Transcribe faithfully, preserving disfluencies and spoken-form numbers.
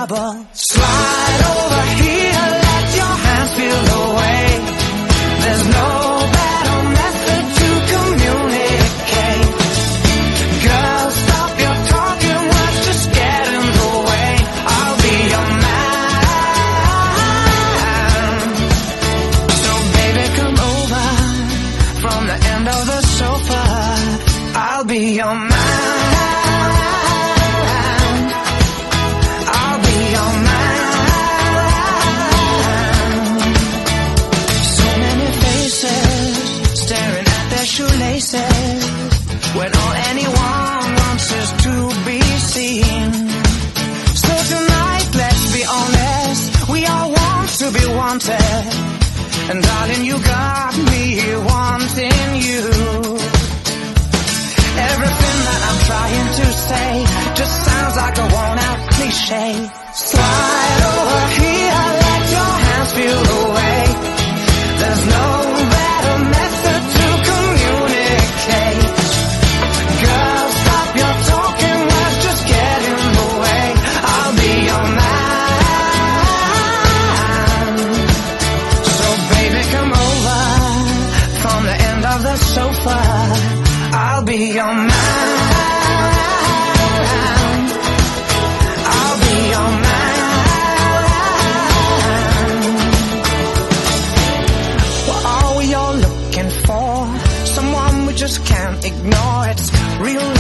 trouble. Slide over here, let your hands feel the way. There's no better method to communicate. Girl, stop your talking, words just get in the way. I'll be your man. So baby, come over from the end of the sofa. I'll be your man. I'll be your man. So many faces staring at their shoelaces, when all anyone wants is to be seen. So tonight, let's be honest, we all want to be wanted. And darling, you got me wanting you. Everything that I'm trying to say just sounds like a worn-out cliche. Slide over here, let your hands feel the way. There's no better method to communicate. Girl, stop your talking, words just get in the way. I'll be your man. So baby, come over from the end of the sofa. I'll be your man. I'll be your man. What are we all looking for? Someone we just can't ignore. It's real